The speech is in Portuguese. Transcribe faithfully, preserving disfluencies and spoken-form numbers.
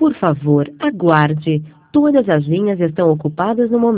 Por favor, aguarde. Todas as linhas estão ocupadas no momento.